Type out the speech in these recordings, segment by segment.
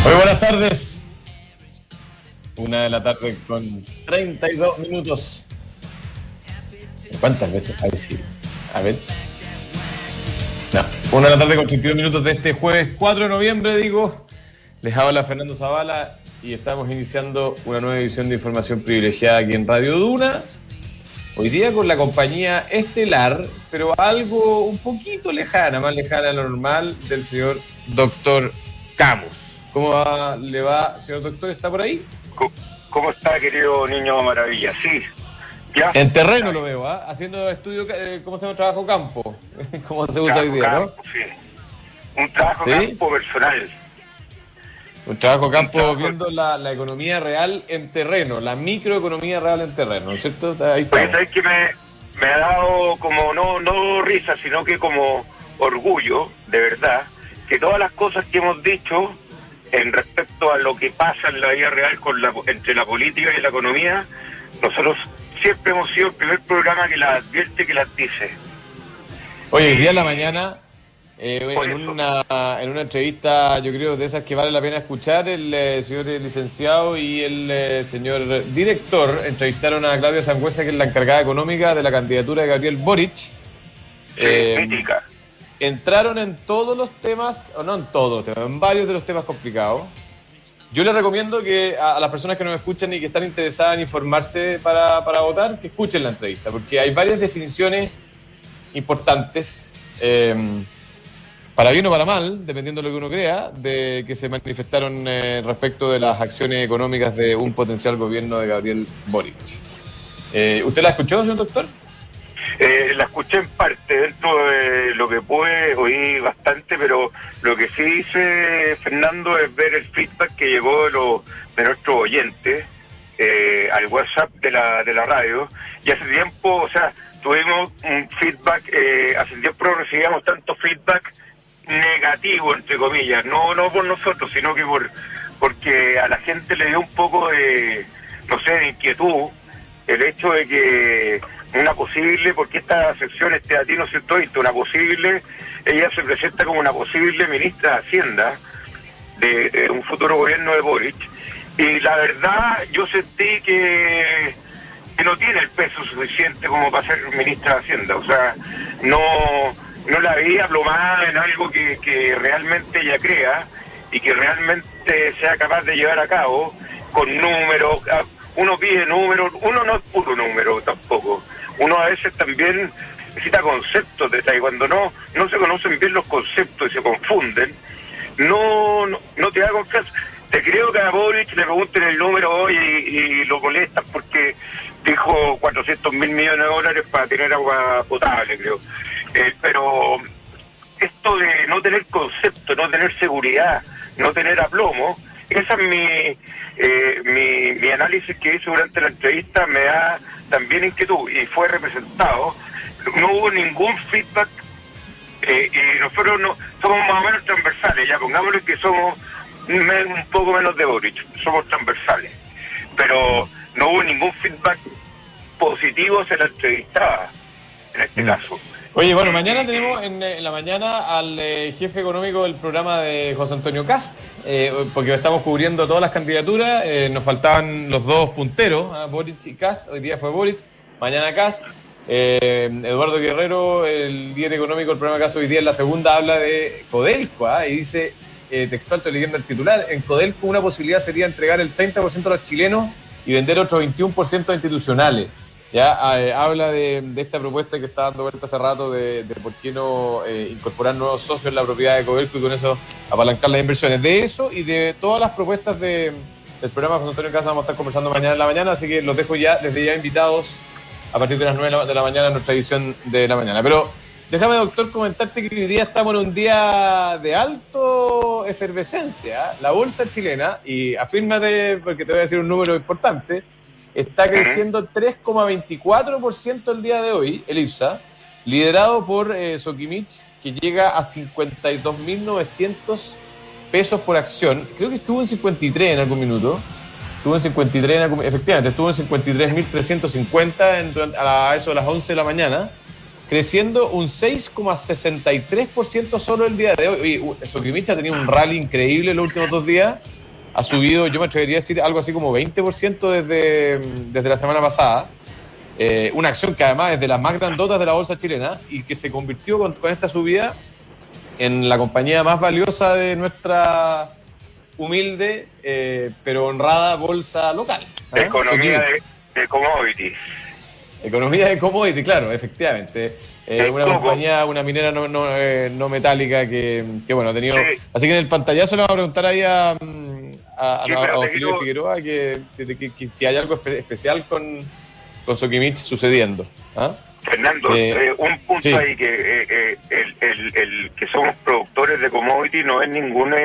Muy buenas tardes. 1:00 con 32 minutos. ¿Cuántas veces? A ver si. A ver. No. 1:00 con 32 minutos de este jueves 4 de noviembre, digo. Les habla Fernando Zavala y estamos iniciando una nueva edición de Información Privilegiada aquí en Radio Duna. Hoy día con la compañía estelar, pero algo un poquito lejana, más lejana de lo normal, del señor Doctor Camus. ¿Cómo le va, señor doctor? ¿Está por ahí? ¿Cómo está, querido niño maravilla? Sí. ¿Ya? En terreno lo veo, ¿ah? Haciendo estudio, ¿cómo se llama? Trabajo campo. ¿Cómo se usa hoy día, campo, no? Sí. Un trabajo campo personal. Un trabajo campo viendo la economía real en terreno, la microeconomía real en terreno, ¿no es cierto? Ahí pues es que me ha dado como, no risa, sino que como orgullo, de verdad, que todas las cosas que hemos dicho en respecto a lo que pasa en la vida real entre la política y la economía, nosotros siempre hemos sido el primer programa que las advierte, que las dice. Oye, hoy día en la mañana, en una entrevista, yo creo, de esas que vale la pena escuchar, el señor licenciado y el señor director entrevistaron a Claudia Sangüesa, que es la encargada económica de la candidatura de Gabriel Boric. Crítica. Entraron en todos los temas, o no en todos, en varios de los temas complicados. Yo les recomiendo que a las personas que nos escuchan y que están interesadas en informarse para votar, que escuchen la entrevista, porque hay varias definiciones importantes, para bien o para mal, dependiendo de lo que uno crea, de que se manifestaron respecto de las acciones económicas de un potencial gobierno de Gabriel Boric. ¿Usted la escuchó, señor doctor? La escuché en parte, dentro de lo que pude, oí bastante, pero lo que sí hice, Fernando, es ver el feedback que llegó de nuestros oyentes al WhatsApp de la radio. Y hace tiempo, o sea, tuvimos un feedback, hace tiempo no recibíamos tanto feedback negativo, entre comillas, no por nosotros, sino que porque a la gente le dio un poco de, no sé, de inquietud el hecho de que una posible, porque esta sección, Atino 120, ella se presenta como una posible ministra de Hacienda de un futuro gobierno de Boric, y la verdad yo sentí que no tiene el peso suficiente como para ser ministra de Hacienda, o sea, no la veía aplomada en algo que realmente ella crea y que realmente sea capaz de llevar a cabo con números. Uno pide números, uno no es puro número tampoco. Uno a veces también necesita conceptos de tal, y cuando no se conocen bien los conceptos y se confunden, no te da confianza. Te creo que a Boric le pregunten el número hoy y lo molestan porque dijo 400.000 millones de dólares para tener agua potable, creo. Pero esto de no tener concepto, no tener seguridad, no tener aplomo, esa es mi análisis que hice durante la entrevista, me da también inquietud y fue representado. No hubo ningún feedback y nosotros no somos más o menos transversales, ya pongámosle que somos un poco menos de Boric, somos transversales, pero no hubo ningún feedback positivo hacia la entrevistada en este caso. Oye, bueno, mañana tenemos en la mañana al jefe económico del programa de José Antonio Kast, porque estamos cubriendo todas las candidaturas, nos faltaban los dos punteros, Boric y Kast. Hoy día fue Boric, mañana Kast. Eduardo Guerrero, el líder económico del programa Caso, hoy día en la segunda habla de Codelco, y dice, textual, estoy leyendo el titular, en Codelco una posibilidad sería entregar el 30% a los chilenos y vender otro 21% a institucionales. Ya habla de esta propuesta que está dando vuelta hace rato de por qué no incorporar nuevos socios en la propiedad de Codelco y con eso apalancar las inversiones. De eso y de todas las propuestas del programa José Antonio Casa vamos a estar conversando mañana en la mañana, así que los dejo ya desde ya invitados a partir de las 9 de la mañana en nuestra edición de la mañana. Pero déjame, doctor, comentarte que hoy día estamos en un día de alto efervescencia. La bolsa chilena, y afírmate porque te voy a decir un número importante, está creciendo 3,24% el día de hoy, el IPSA, liderado por Sokimich, que llega a 52.900 pesos por acción. Creo que estuvo en 53 en algún minuto. Efectivamente, estuvo en 53.350 a eso de las 11 de la mañana. creciendo un 6,63% solo el día de hoy. Oye, Sokimich ha tenido un rally increíble en los últimos 2 días. Ha subido, yo me atrevería a decir, algo así como 20% desde la semana pasada. Una acción que además es de las más grandotas de la bolsa chilena y que se convirtió con esta subida en la compañía más valiosa de nuestra humilde pero honrada bolsa local. Economía de commodities. Economía de commodity, claro, efectivamente. Una compañía, una minera no metálica que bueno, ha tenido... Sí. Así que en el pantallazo le vamos a preguntar ahí a Felipe Figueroa que si hay algo especial con Sokimich sucediendo. Fernando, un punto sí. Ahí que el que somos productores de commodity no es ningún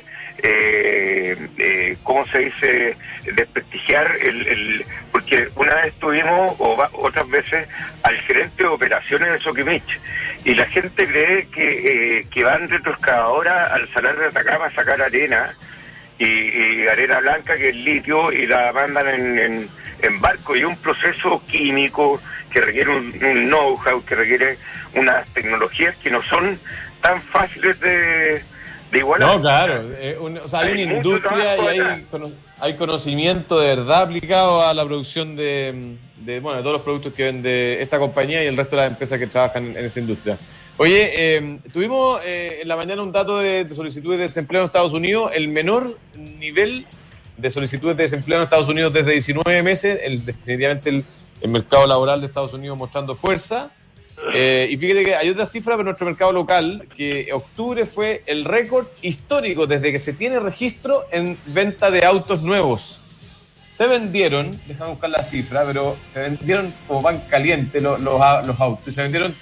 ¿cómo se dice? Desprestigiar porque una vez tuvimos otras veces al gerente de operaciones de Sokimich y la gente cree que van retroexcavadoras al Salar de Atacama a sacar arena y arena blanca que es litio y la mandan en barco, y un proceso químico que requiere un know-how, que requiere unas tecnologías que no son tan fáciles de igualar. No, claro, o sea, hay una industria y hay conocimiento de verdad aplicado a la producción de todos los productos que vende esta compañía y el resto de las empresas que trabajan en esa industria. Oye, tuvimos en la mañana un dato de solicitudes de desempleo en Estados Unidos, el menor nivel de solicitudes de desempleo en Estados Unidos desde 19 meses, definitivamente el mercado laboral de Estados Unidos mostrando fuerza. Y fíjate que hay otra cifra para nuestro mercado local, que octubre fue el récord histórico desde que se tiene registro en venta de autos nuevos. Se vendieron, déjame buscar la cifra, pero se vendieron como pan caliente los autos. Se vendieron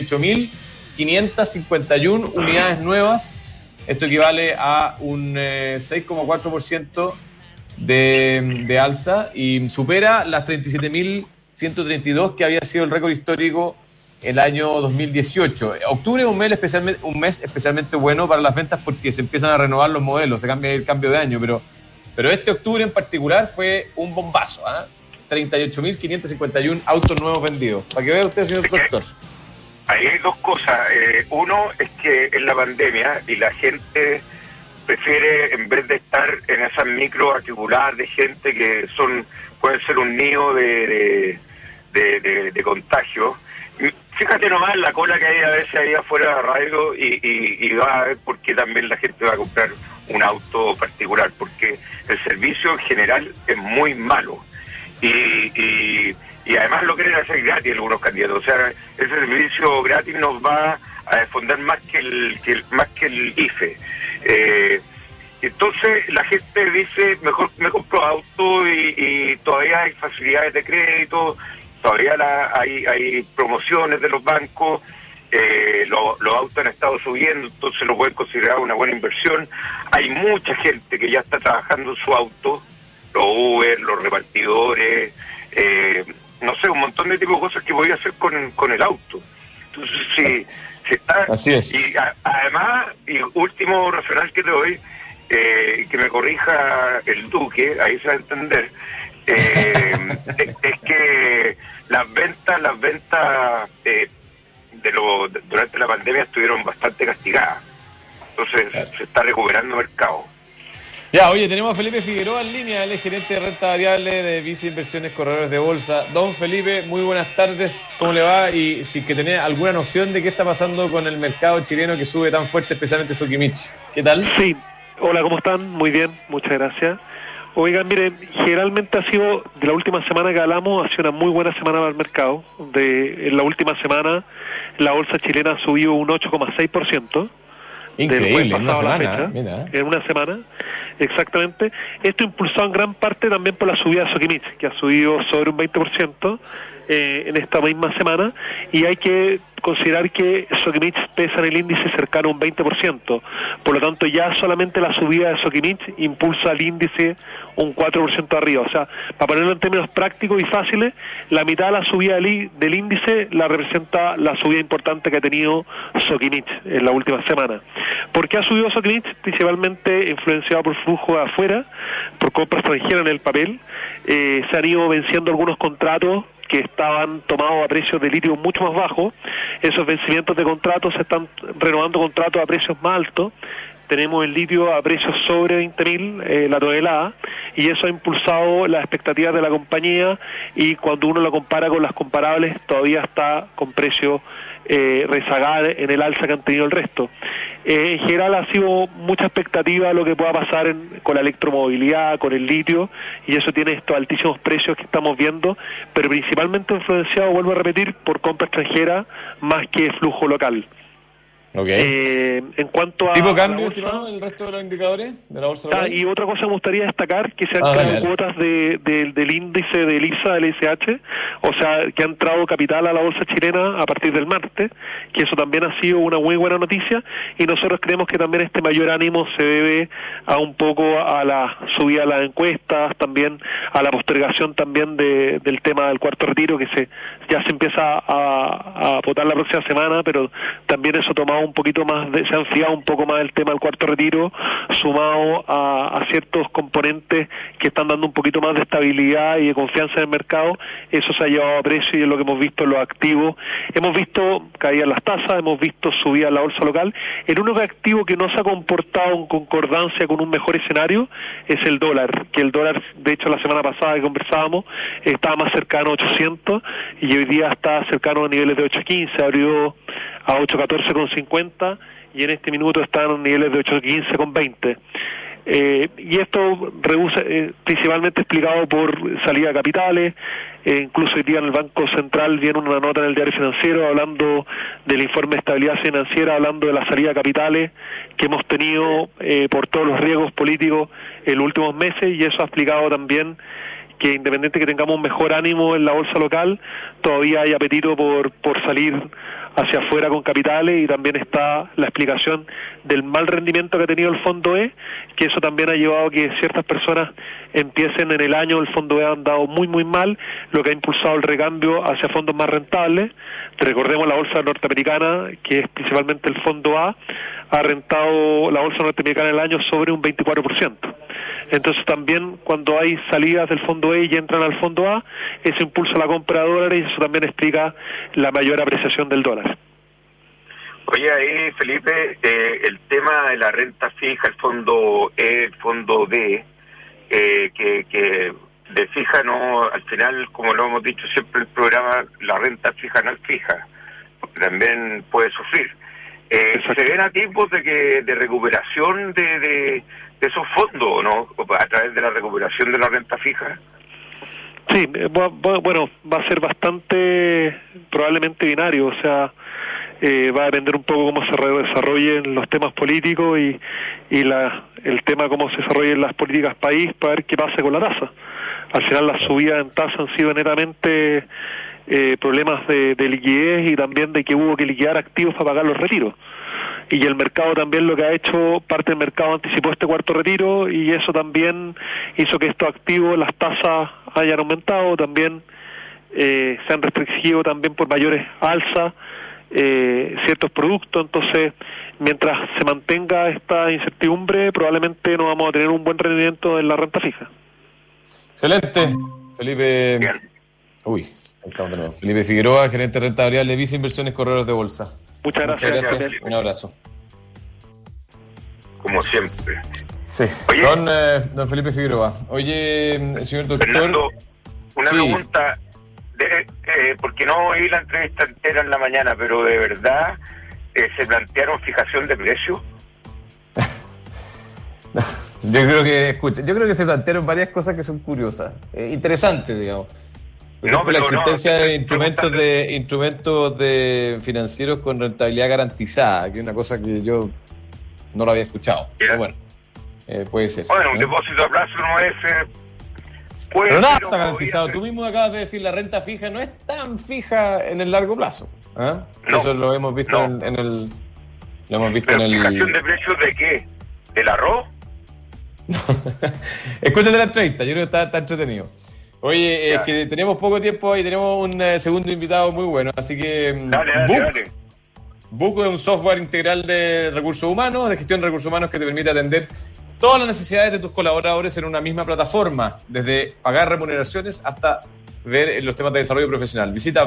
38.551 unidades nuevas. Esto equivale a un 6,4% de alza y supera las 37.132 que había sido el récord histórico el año 2018. Octubre es un mes especialmente bueno para las ventas porque se empiezan a renovar los modelos, se cambia el cambio de año, pero este octubre en particular fue un bombazo, 38.551 autos nuevos vendidos. Para que vea usted, señor doctor. Ahí hay dos cosas. Uno es que en la pandemia y la gente prefiere, en vez de estar en esas micro atribuladas de gente que pueden ser un nido de contagio. Fíjate nomás la cola que hay a veces ahí afuera de la radio y va a ver por qué también la gente va a comprar un auto particular, porque el servicio en general es muy malo y además lo quieren hacer gratis algunos candidatos. O sea, ese servicio gratis nos va a defender más que el IFE. Entonces la gente dice, mejor me compro auto y todavía hay facilidades de crédito, todavía hay promociones de los bancos, los autos han estado subiendo, entonces lo pueden considerar una buena inversión. Hay mucha gente que ya está trabajando en su auto, los Uber, los repartidores, no sé, un montón de tipo de cosas que voy a hacer con el auto. Entonces, si está... Así es. Y además, y último referral que te doy, que me corrija el Duque, ahí se va a entender, es que las ventas durante la pandemia estuvieron bastante castigadas. Entonces se está recuperando el mercado. Ya, oye, tenemos a Felipe Figueroa en línea, él es gerente de renta variable de Visa Inversiones Corredores de Bolsa. Don Felipe, muy buenas tardes, ¿cómo le va? Y si que tenés alguna noción de qué está pasando con el mercado chileno que sube tan fuerte, especialmente Sokimich. ¿Qué tal? Sí, hola, ¿cómo están? Muy bien, muchas gracias. Oigan, miren, generalmente ha sido, de la última semana que hablamos, ha sido una muy buena semana para el mercado. En la última semana, la bolsa chilena ha subido un 8,6%. Increíble, en una semana, mira. En una semana, exactamente. Esto impulsado en gran parte también por la subida de Sokimich, que ha subido sobre un 20% en esta misma semana, y hay que considerar que Sokimich pesa en el índice cercano a un 20%, por lo tanto ya solamente la subida de Sokimich impulsa al índice un 4% arriba. O sea, para ponerlo en términos prácticos y fáciles, la mitad de la subida del índice la representa la subida importante que ha tenido Sokimich en la última semana. ¿Por qué ha subido Sokimich? Principalmente influenciado por flujo de afuera, por compra extranjera en el papel. Se han ido venciendo algunos contratos que estaban tomados a precios de litio mucho más bajos. Esos vencimientos de contratos se están renovando contratos a precios más altos. Tenemos el litio a precios sobre 20.000 la tonelada, y eso ha impulsado las expectativas de la compañía, y cuando uno lo compara con las comparables todavía está con precios rezagados en el alza que han tenido el resto. En general ha sido mucha expectativa lo que pueda pasar con la electromovilidad, con el litio, y eso tiene estos altísimos precios que estamos viendo, pero principalmente influenciado, vuelvo a repetir, por compra extranjera más que flujo local. Okay. En cuanto a ¿Tipo cambio, estimado, el resto de los indicadores de la bolsa local? Y otra cosa me gustaría destacar, que se han creado cuotas del índice del IPSA, del ICH, o sea, que ha entrado capital a la bolsa chilena a partir del martes, que eso también ha sido una muy buena noticia, y nosotros creemos que también este mayor ánimo se debe a un poco a la subida de las encuestas, también a la postergación también del tema del cuarto retiro, que ya se empieza a votar la próxima semana, pero también eso tomado un poquito más, se ha enfriado un poco más el tema del cuarto retiro, sumado a ciertos componentes que están dando un poquito más de estabilidad y de confianza en el mercado. Eso se ha llevado a precio, y es lo que hemos visto en los activos. Hemos visto caídas en las tasas, hemos visto subida en la bolsa local. El único activo que no se ha comportado en concordancia con un mejor escenario es el dólar, que el dólar, de hecho, la semana pasada que conversábamos, estaba más cercano a 800, y hoy día está cercano a niveles de 8.15, abrió a 8.14,50, y en este minuto están en niveles de 8.15,20. Y esto reduce, principalmente explicado por salida de capitales. Incluso hoy día en el Banco Central viene una nota en el Diario Financiero hablando del informe de estabilidad financiera, hablando de la salida de capitales que hemos tenido por todos los riesgos políticos en los últimos meses, y eso ha explicado también que, independiente que tengamos un mejor ánimo en la bolsa local, todavía hay apetito por salir hacia afuera con capitales, y también está la explicación del mal rendimiento que ha tenido el fondo E, que eso también ha llevado a que ciertas personas empiecen en el año, el fondo E ha andado muy muy mal, lo que ha impulsado el recambio hacia fondos más rentables. Recordemos la bolsa norteamericana, que es principalmente el fondo A, ha rentado la bolsa norteamericana en el año sobre un 24%. Entonces también cuando hay salidas del fondo E y entran al fondo A, eso impulsa la compra de dólares, y eso también explica la mayor apreciación del dólar. Oye, ahí, Felipe, el tema de la renta fija, el fondo E, el fondo D, que de fija no, al final, como lo hemos dicho siempre en el programa, la renta fija no es fija, porque también puede sufrir. ¿Se ven a tiempos de recuperación de esos fondos, no, a través de la recuperación de la renta fija? Sí, bueno, va a ser bastante probablemente binario, o sea, va a depender un poco cómo se desarrollen los temas políticos y el tema cómo se desarrollen las políticas país, para ver qué pasa con la tasa. Al final las subidas en tasa han sido netamente problemas de liquidez, y también de que hubo que liquidar activos para pagar los retiros. Y el mercado también lo que ha hecho, parte del mercado anticipó este cuarto retiro, y eso también hizo que estos activos, las tasas hayan aumentado, también se han restringido también por mayores alzas ciertos productos. Entonces, mientras se mantenga esta incertidumbre, probablemente no vamos a tener un buen rendimiento en la renta fija. Excelente, Felipe. Felipe Figueroa, gerente de renta variable, Visa Inversiones Corredores de Bolsa. Muchas gracias. Un abrazo. Como siempre. Sí. Oye, don Felipe Figueroa. Oye, señor doctor. Fernando, una pregunta. Porque no oí la entrevista entera en la mañana, pero de verdad se plantearon fijación de precios. Yo creo que se plantearon varias cosas que son curiosas, interesantes, digamos. Por ejemplo, la existencia de instrumentos de financieros con rentabilidad garantizada, que es una cosa que yo no lo había escuchado. Pero bueno, puede ser. Bueno, un depósito a plazo no es... pero nada está garantizado. Tú mismo acabas de decir, la renta fija no es tan fija en el largo plazo. No, eso lo hemos visto en el... Lo hemos visto en el... ¿Fijación de precios de qué? ¿Del arroz? Escúchate la entrevista, yo creo que está entretenido. Oye, es que tenemos poco tiempo y tenemos un segundo invitado muy bueno, así que... Dale. Buco es un software integral de recursos humanos, de gestión de recursos humanos, que te permite atender todas las necesidades de tus colaboradores en una misma plataforma, desde pagar remuneraciones hasta ver los temas de desarrollo profesional. Visita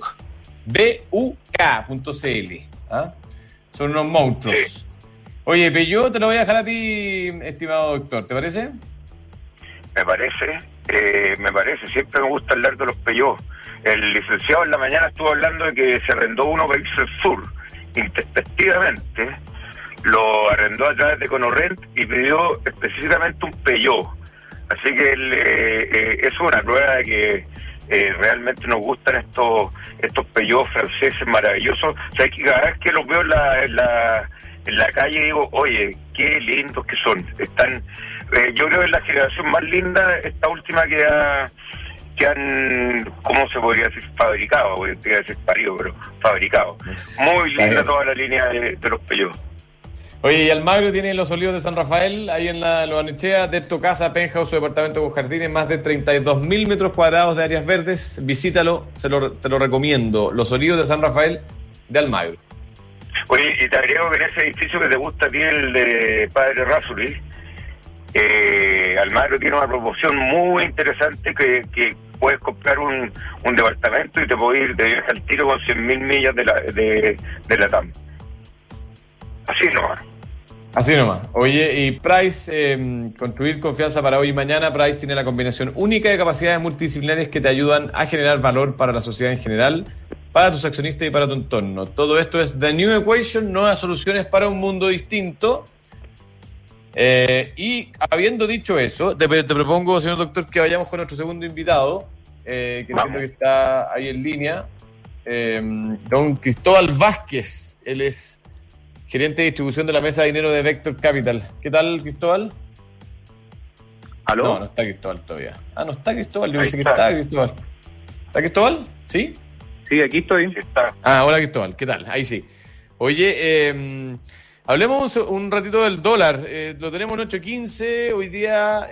buk.cl. ¿Ah? Son unos monstruos. Sí. Oye, Peugeot te lo voy a dejar a ti, estimado doctor, ¿te parece? Me parece, siempre me gusta hablar de los Peugeot. El licenciado en la mañana estuvo hablando de que se arrendó uno para irse al sur, intempestivamente, lo arrendó a través de Conorrent y pidió específicamente un Peugeot. Así que es una prueba de que realmente nos gustan estos Peugeot franceses maravillosos. O sea, que cada vez que los veo en la calle digo, oye, qué lindos que son. Están, yo creo que es la generación más linda, esta última que han, ¿cómo se podría decir? Fabricado, voy a decir parido, pero fabricado. Muy linda toda la línea de los Peugeot. Oye, y Almagro tiene los Olivos de San Rafael, ahí en la Loanechea, de tu casa, penthouse, su departamento con jardines, más de 32.000 metros cuadrados de áreas verdes. Visítalo, te lo recomiendo. Los Olivos de San Rafael de Almagro. Oye, y te agrego que en ese edificio que te gusta a ti, el de Padre Rasuri, Almagro tiene una promoción muy interesante que puedes comprar un departamento y te puedes ir de viaje al tiro con 100.000 millas de la TAM. Así nomás. Así nomás. Oye, y Price, construir confianza para hoy y mañana. Price tiene la combinación única de capacidades multidisciplinarias que te ayudan a generar valor para la sociedad en general, para tus accionistas y para tu entorno. Todo esto es The New Equation, nuevas soluciones para un mundo distinto. Y habiendo dicho eso, te propongo, señor doctor, que vayamos con nuestro segundo invitado, que entiendo que está ahí en línea, don Cristóbal Vázquez. Él es gerente de distribución de la mesa de dinero de Vector Capital. ¿Qué tal, Cristóbal? ¿Aló? No está Cristóbal todavía. No está Cristóbal. Yo pensé que está Cristóbal. ¿Está Cristóbal? ¿Sí? Sí, aquí estoy. Sí está. Hola, Cristóbal. ¿Qué tal? Ahí sí. Oye, hablemos un ratito del dólar. Lo tenemos en 8.15. Hoy día,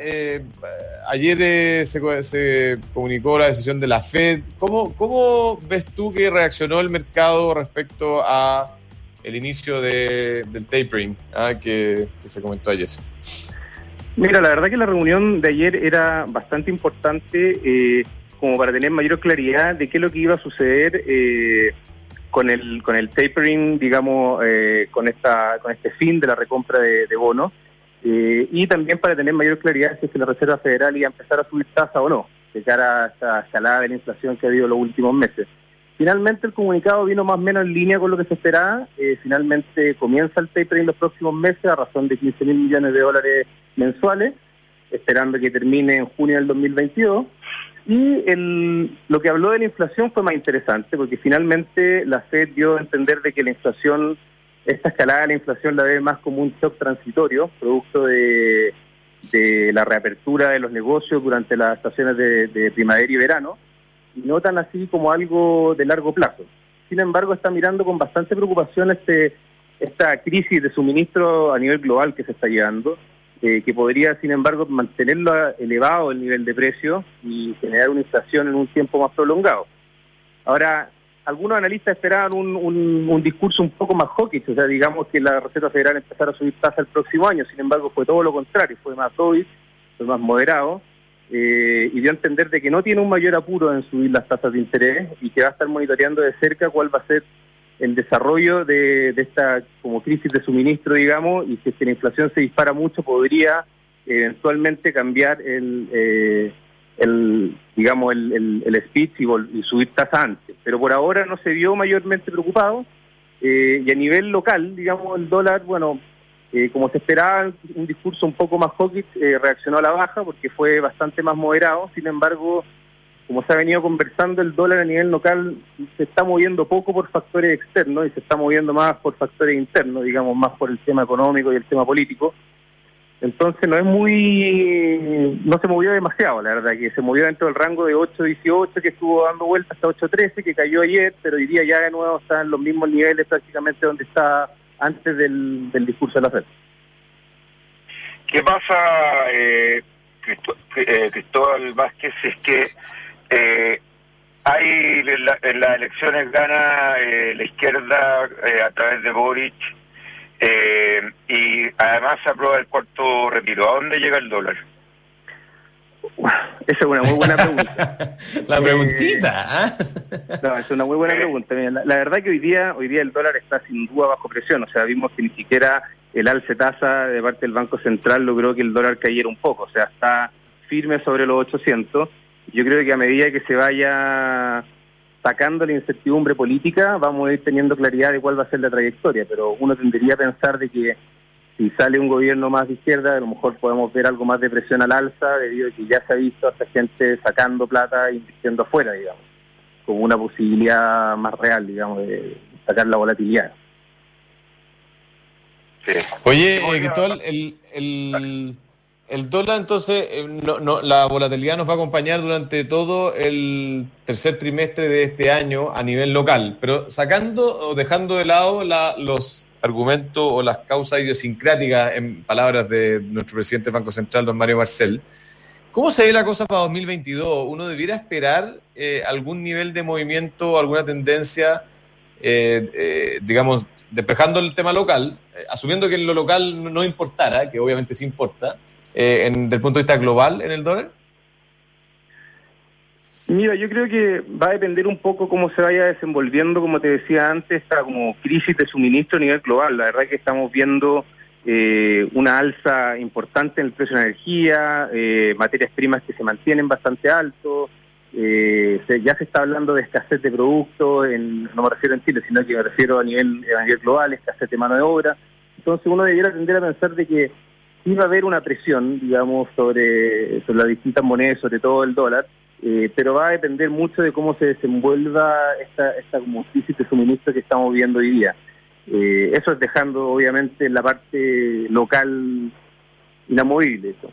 ayer se comunicó la decisión de la Fed. ¿Cómo ves tú que reaccionó el mercado respecto a el inicio del tapering que se comentó ayer? Mira, la verdad que la reunión de ayer era bastante importante como para tener mayor claridad de qué es lo que iba a suceder con el tapering, digamos, con este fin de la recompra de bonos, y también para tener mayor claridad si es que la Reserva Federal iba a empezar a subir tasa o no, de cara a esta escalada de la inflación que ha habido los últimos meses. Finalmente el comunicado vino más o menos en línea con lo que se esperaba. Finalmente comienza el tapering los próximos meses a razón de $15.000 millones mensuales, esperando que termine en junio del 2022. Y lo que habló de la inflación fue más interesante, porque finalmente la Fed dio a entender de que la inflación, esta escalada de la inflación la ve más como un shock transitorio, producto de la reapertura de los negocios durante las estaciones de primavera y verano, y no tan así como algo de largo plazo. Sin embargo, está mirando con bastante preocupación esta crisis de suministro a nivel global que se está llevando, que podría, sin embargo, mantenerlo elevado el nivel de precio y generar una inflación en un tiempo más prolongado. Ahora, algunos analistas esperaban un discurso un poco más hawkish, o sea, digamos que la Reserva Federal empezara a subir tasas el próximo año. Sin embargo, fue todo lo contrario, fue más dovish, fue más moderado, y dio a entender de que no tiene un mayor apuro en subir las tasas de interés y que va a estar monitoreando de cerca cuál va a ser el desarrollo de esta como crisis de suministro, digamos, y si es que la inflación se dispara mucho, podría eventualmente cambiar el speech y subir tasa antes. Pero por ahora no se vio mayormente preocupado, y a nivel local, digamos, el dólar, bueno, como se esperaba, un discurso un poco más hawkish, reaccionó a la baja porque fue bastante más moderado. Sin embargo, como se ha venido conversando, el dólar a nivel local se está moviendo poco por factores externos y se está moviendo más por factores internos, digamos, más por el tema económico y el tema político. Entonces no se movió demasiado, la verdad, que se movió dentro del rango de 8.18, que estuvo dando vueltas hasta 8.13, que cayó ayer, pero hoy día ya de nuevo está en los mismos niveles prácticamente donde está antes del discurso de la Fed. ¿Qué pasa, Cristóbal Vázquez, es que en las elecciones gana la izquierda a través de Boric, y además se aprueba el cuarto retiro? ¿A dónde llega el dólar? Esa es una muy buena pregunta. La preguntita, ¿ah? No, es una muy buena pregunta. Mira, la verdad que hoy día el dólar está sin duda bajo presión. O sea, vimos que ni siquiera el alza de tasa de parte del Banco Central logró que el dólar cayera un poco. O sea, está firme sobre los 800. Yo creo que a medida que se vaya sacando la incertidumbre política, vamos a ir teniendo claridad de cuál va a ser la trayectoria. Pero uno tendría a pensar de que si sale un gobierno más de izquierda, a lo mejor podemos ver algo más de presión al alza, debido a que ya se ha visto a esta gente sacando plata e invirtiendo afuera, digamos, como una posibilidad más real, digamos, de sacar la volatilidad. Sí. Oye, Cristóbal, el dólar, entonces, la volatilidad nos va a acompañar durante todo el tercer trimestre de este año a nivel local, pero sacando o dejando de lado los argumentos o las causas idiosincráticas, en palabras de nuestro presidente del Banco Central, don Mario Marcel, ¿cómo se ve la cosa para 2022? ¿Uno debiera esperar algún nivel de movimiento, alguna tendencia, digamos, despejando el tema local, asumiendo que en lo local no importara, que obviamente sí importa, desde el punto de vista global en el dólar? Mira, yo creo que va a depender un poco cómo se vaya desenvolviendo, como te decía antes, esta como crisis de suministro a nivel global. La verdad es que estamos viendo una alza importante en el precio de energía, materias primas que se mantienen bastante altos, ya se está hablando de escasez de productos, no me refiero en Chile, sino que me refiero a nivel global, escasez de mano de obra. Entonces uno debiera tender a pensar de que sí va a haber una presión, digamos, sobre las distintas monedas, sobre todo el dólar, pero va a depender mucho de cómo se desenvuelva esta como crisis de suministro que estamos viendo hoy día. Eso es dejando, obviamente, la parte local inamovible. Eso.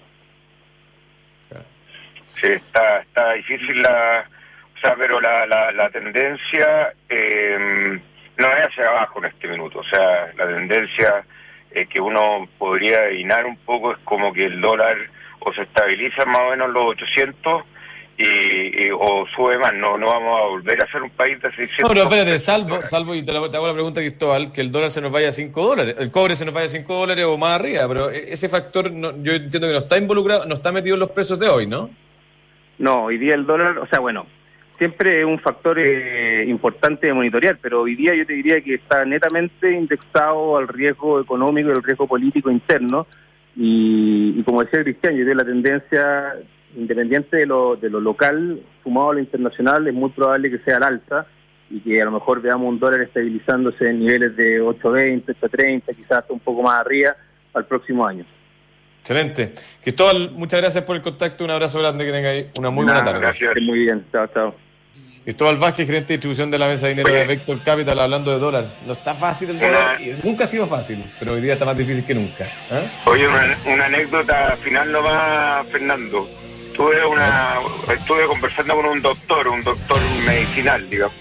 Sí, está difícil pero la tendencia no es hacia abajo en este minuto. O sea, la tendencia que uno podría adivinar un poco es como que el dólar o se estabiliza más o menos en los 800 o sube más. No vamos a volver a ser un país de 600. No, pero espérate, salvo y te hago la pregunta, Cristóbal, que el dólar se nos vaya a $5, el cobre se nos vaya a $5 o más arriba, pero ese factor yo entiendo que no está involucrado, no está metido en los precios de hoy, ¿no? No, hoy día el dólar, o sea, bueno, siempre es un factor importante de monitorear, pero hoy día yo te diría que está netamente indexado al riesgo económico y al riesgo político interno, y como decía Cristian, yo creo que la tendencia, independiente de lo local, sumado a lo internacional, es muy probable que sea al alza, y que a lo mejor veamos un dólar estabilizándose en niveles de 8.20, 8.30, quizás hasta un poco más arriba al próximo año. Excelente. Cristóbal, muchas gracias por el contacto, un abrazo grande, que tenga ahí una muy buena tarde. Gracias. Muy bien, chao. Cristóbal Vázquez, gerente de distribución de la mesa de dinero de Vector Capital, hablando de dólar. No está fácil el dólar, nunca ha sido fácil, pero hoy día está más difícil que nunca. Oye, una anécdota final nomás, Fernando. Estuve conversando con un doctor medicinal, digamos,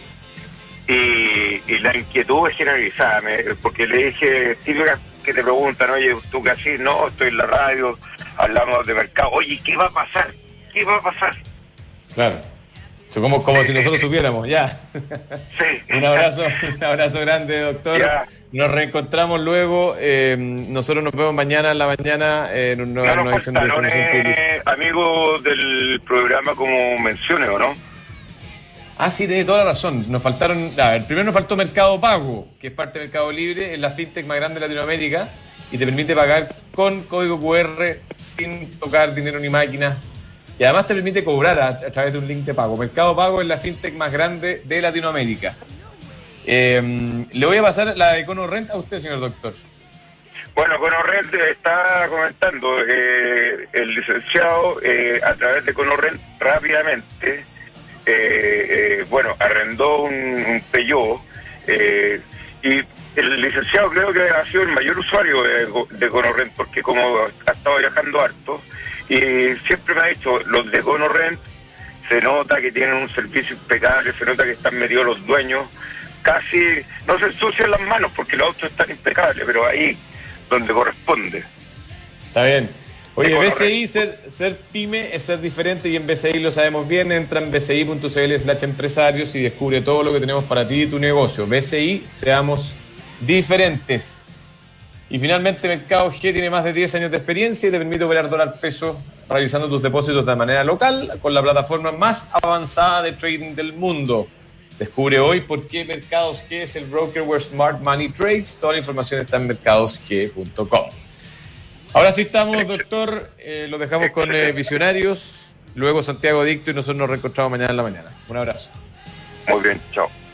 y la inquietud es generalizada, porque le dije, típica que te preguntan, oye, ¿tú qué haces? No, estoy en la radio, hablamos de mercado. Oye, ¿qué va a pasar? ¿Qué va a pasar? Claro. Como si nosotros supiéramos, ya. Sí. Un abrazo grande, doctor. Ya. Nos reencontramos luego. Nosotros nos vemos mañana en la mañana en una nueva edición de Información Pública. Amigos del programa, como menciones, ¿o no? Ah, sí, tiene toda la razón. Nos faltaron. Primero nos faltó Mercado Pago, que es parte de Mercado Libre, es la fintech más grande de Latinoamérica y te permite pagar con código QR sin tocar dinero ni máquinas. Y además te permite cobrar a través de un link de pago. Mercado Pago es la fintech más grande de Latinoamérica. Le voy a pasar la de EconoRent a usted, señor doctor. Bueno, EconoRent está comentando, el licenciado a través de EconoRent rápidamente, arrendó un Peugeot, y el licenciado creo que ha sido el mayor usuario de EconoRent, porque como ha estado viajando harto, y siempre me ha dicho, los de EconoRent se nota que tienen un servicio impecable, se nota que están metidos los dueños, casi no se ensucian las manos porque los autos están impecables, pero ahí donde corresponde. Está bien. Oye, BCI, ser pyme es ser diferente, y en BCI lo sabemos bien. Entra en bci.cl/empresarios y descubre todo lo que tenemos para ti y tu negocio. BCI, seamos diferentes. Y finalmente, Mercado G tiene más de 10 años de experiencia y te permite operar dólar peso realizando tus depósitos de manera local con la plataforma más avanzada de trading del mundo. Descubre hoy por qué Mercados G es el broker where smart money trades. Toda la información está en mercadosg.com. Ahora sí estamos, doctor. Lo dejamos con Visionarios. Luego Santiago Dicto y nosotros nos reencontramos mañana en la mañana. Un abrazo. Muy bien, chao.